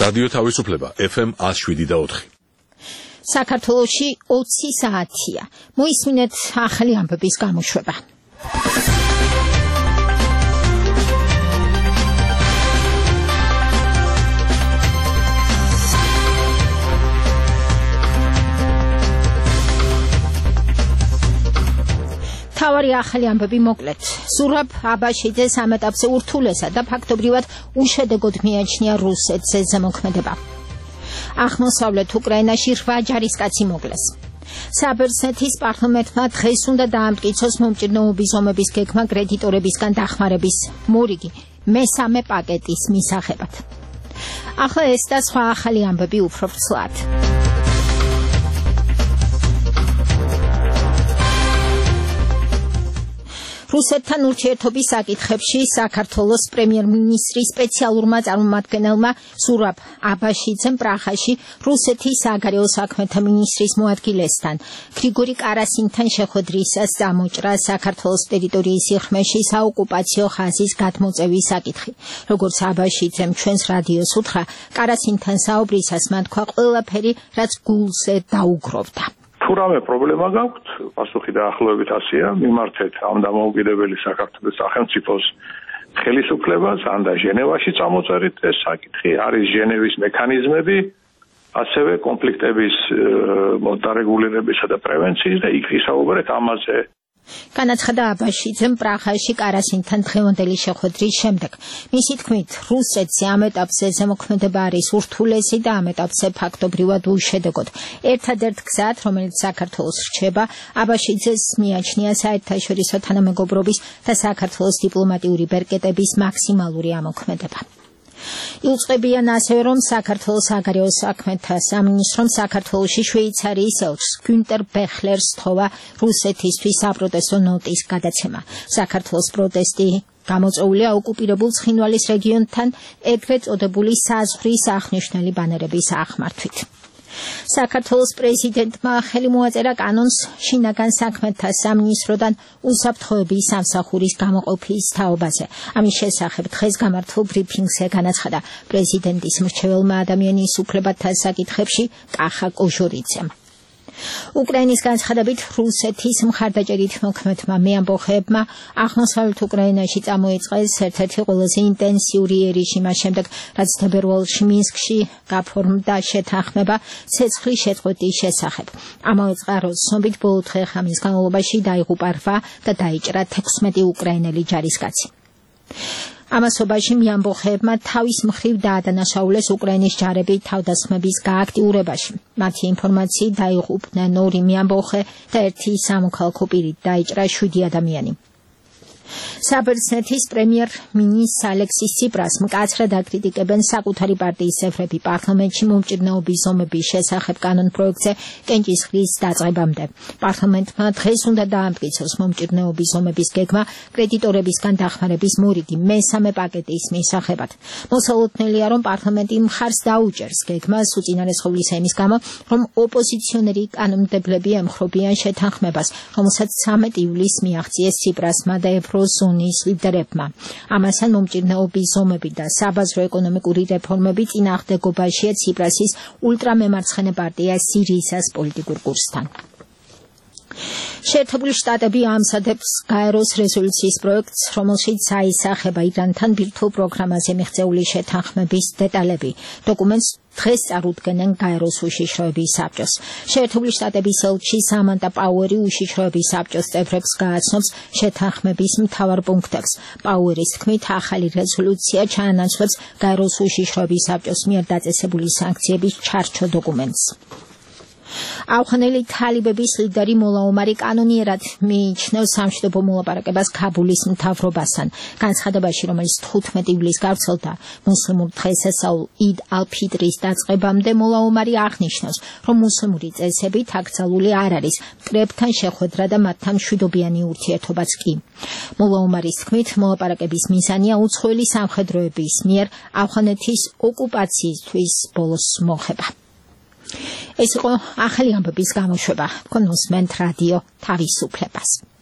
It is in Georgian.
რადიო თავისუფლება FM 107.4. საქართველოში 20 საათია. მოისმინეთ ახალი ამბების გამოშვება. თავარი ახალი ამბები მოკლედ. ზურაბ აბაშიძე სამ ეტაპზე ურთულესა და ფაქტობრივად უშედეგოდ მიაჩნია რუსეთზე ზემოქმედება. აღმოსავლეთ უკრაინაში 8 ჯარისკაცი მოკლეს. საბერძნეთის პარლამენტმა დღეს უნდა დაამტკიცოს მომჭირნეობის ზომების გეგმა კრედიტორებისგან დახმარების მორიგი მესამე პაკეტის მისაღებად. ახლა ეს და სხვა ახალი ამბები უფრო ფსლად. რუსეთთან ურთიერთობის საკითხებში საქართველოს პრემიერ-მინისტრის სპეციალურმა წარმომადგენელმა ზურაბ აბაშიძემ პრაღაში რუსეთის საგარეო საქმეთა მინისტრის მოადგილესთან გრიგორი კარასინთან შეხვედრისას წამოჭრა საქართველოს ტერიტორიის სიღრმეში საოკუპაციო ხაზის გადმოწევის საკითხი. როგორც აბაშიძემ ჩვენს რადიოს უთხრა, კარასინთან საუბრისას მან თქვა ყველაფერი, რაც გულზე დაუგროვდა. თუ რამე პრობლემა გაქვთ, პასუხი დაახლოებით ასეა, მიმართეთ ამ დამოუკიდებელი საქართველოს სახელმწიფოს ხელისუფლებას, ან და ჟენევაში წამოწერით ეს საკითხი, არის ჟენევის მექანიზმები, ასევე კონფლიქტების დარეგულირებისა და პრევენციის და იქ ვისაუბრეთ ამაზე. განაცხადა აბაშიძემ პრაღაში კარასინთან დღევანდელი შეხვედრის შემდეგ. მისი თქმით, რუსეთზე ამ ეტაპზე ზემოქმედება არის ურთულესი და ამ ეტაპზე ფაქტობრივად უშედეგოდ. ერთადერთ გზად, რომელიც საქართველოს რჩება, აბაშიძეს მიაჩნია საერთაშორისო თანამეგობრობის და საქართველოს დიპლომატიური ბერკეტების მაქსიმალური ამოქმედება. იუწყებიან ასევე, რომ საქართველოს საგარეო საქმეთა სამინისტრომ საქართველოში შვეიცარიის ელჩს გუნტერ ბეხლერს თხოვა რუსეთისთვის საპროტესტო ნოტის გადაცემა. საქართველოს პროტესტი გამოწვეულია ოკუპირებულ ცხინვალის რეგიონთან ეგრეთ წოდებული საზღვრის აღნიშნული ბანერების აღმართვით. საქართველოს პრეზიდენტმა ხელი მოაწერა კანონს შინაგან საქმეთა სამინისტროდან უსაფრთხოების სამსახურის გამოყოფის თაობაზე. ამის შესახებ დღეს გამართულ ბრიფინგზე განაცხადა პრეზიდენტის მრჩეველმა ადამიანის უფლებათა საკითხებში კახა კოჟორიძემ. უკრაინის განცხადებით რუსეთის მხარდაჭერით მოქმედმა მეამბოხეებმა აღმოსავლეთ უკრაინაში წამოიწყეს ერთ-ერთი ყველაზე ინტენსიური ერიში მას შემდეგ, რაც თებერვალში მინსკში გაფორმდა შეთანხმება ცეცხლის შეწყვეტის შესახებ. ამავე წყაროს ცნობით ბოლო დღე-ღამის განმავლობაში დაიღუპა 8 და დაიჭრა 16 უკრაინელი ჯარისკაცი. ამასობაში მეამბოხეებმა თავის მხრივ დაადანაშაულეს უკრაინის ჯარები თავდასხმების გააქტიურებაში. მათი ინფორმაციით დაიღუპნენ 2 მეამბოხე და 1 სამოქალაქო პირით დაიჭრა 7 ადამიანი. საბერძნეთის პრემიერ-მინისტრ ალექსის ციპრას მკაცრად აკრიტიკებენ საკუთარი პარტიის წევრები პარლამენტში მომჭირნეობის ზომების შესახებ კანონ პროექტზე კენჭისყრის დაწყებამდე. პარლამენტმა დღეს უნდა დაამტკიცოს მომჭირნეობის ზომების გეგმა კრედიტორებისგან დახმარების მორიგი მესამე პაკეტის მისაღებად. მოსალოდნელია, რომ პარლამენტი მხარს დაუჭერს გეგმას უწინარესხმის იმის გამო, რომ ოპოზიციონერი კანონმდებლები ემხრობიან შეთანხმებას, რომელსაც 13 ივლისს მიაღწიეს ციპრასმა და ზონის ლიდერებმა. ამასთან მომჭირნეობის ზომები და საბაზრო ეკონომიკური რეფორმები წინააღმდეგობაშია ციპრასის ულტრამემარცხენე პარტია სირიისას პოლიტიკურ კურსთან. შეერთებული შტატები ამზადებს გაეროს რეზოლუციის პროექტს, რომელშიც აისახება ირანთან ბირთვულ პროგრამაზე მიღწეული შეთანხმების დეტალები. დოკუმენტს დღეს წარუდგენენ გაეროს უშიშროების საბჭოს. შეერთებული შტატების ელჩი სამანტა პაუერი უშიშროების საბჭოს წევრებს გააცნობს შეთანხმების მთავარ პუნქტებს. პაუერის თქმით, ახალი რეზოლუცია ჩაანაცვლებს გაეროს უშიშროების საბჭოს მიერ დაწესებული სანქციების ჩარჩო დოკუმენტს. ავღანელი თალიბების ლიდერი მოლა ომარი კანონიერად მიიჩნევს სამშვიდობო მოლაპარაკებას ქაბულის მთავრობასთან. განცხადებაში, რომელიც 15 ივლისს გავრცელდა მუსლიმურ დღესასწაულ იდ ალ-ფიტრის დაწყებამდე, მოლა ომარი აღნიშნავს, რომ მუსლიმური წესებით აკრძალული არ არის მტრებთან შეხვედრა და მათთან მშვიდობიანი ურთიერთობაც კი. მოლა ომარის თქმით, მოლაპარაკების მიზანია უცხოელი სამხედროების მიერ ავღანეთის ოკუპაციისთვის ბოლოს მოხება. ეს იყო ახალი ამბების გამოშვება. თქვენ უსმენთ რადიო თავისუფლებას.